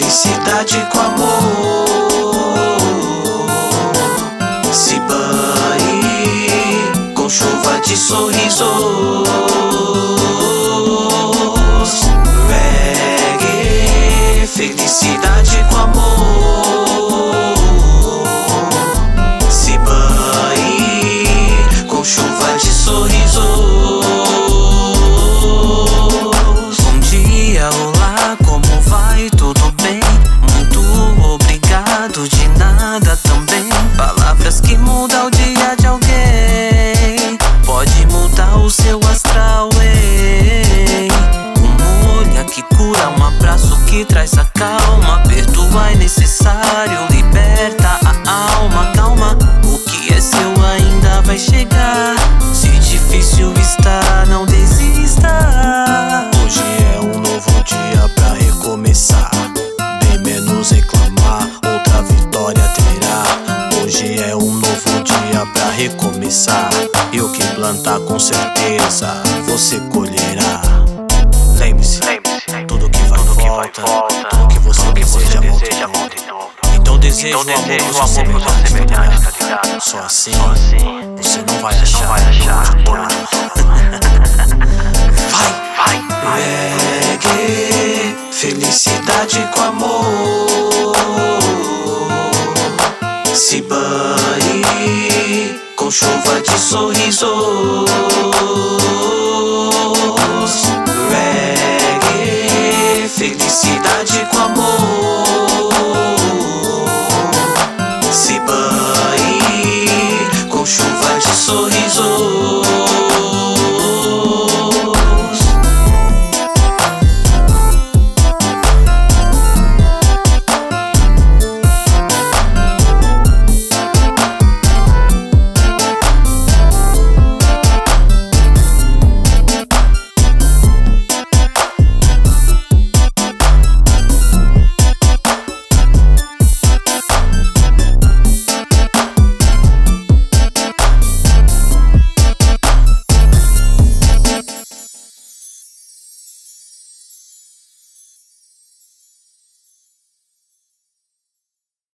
felicidade com amor. Se banhe com chuva de sorrisos. Reggae, felicidade com amor. Se banhe com chuva de sorrisos. Bom dia, olá, como vai? Tudo bem? Muito obrigado, de nada também. Palavras que mudam o dia de alguém. Pode mudar o seu astral, ei. Um olhar que cura, um abraço que traz a calma. Perdoar é necessário, liberta a alma. Calma, o que é seu ainda vai chegar. Se difícil está, não desista. Hoje é um novo dia pra recomeçar. Bem menos reclamar, outra vitória terá. Hoje é um novo dia pra recomeçar. E o que plantar com certeza você colherá. Lembre-se, tudo que vai volta, tudo que você deseja volta de novo. Então deseja o amor nos semelhantes, tá ligado? Só assim você não vai achar Vai! Reggae, felicidade com amor. Se banhe com chuva de sorrisos. Reggae, felicidade com amor.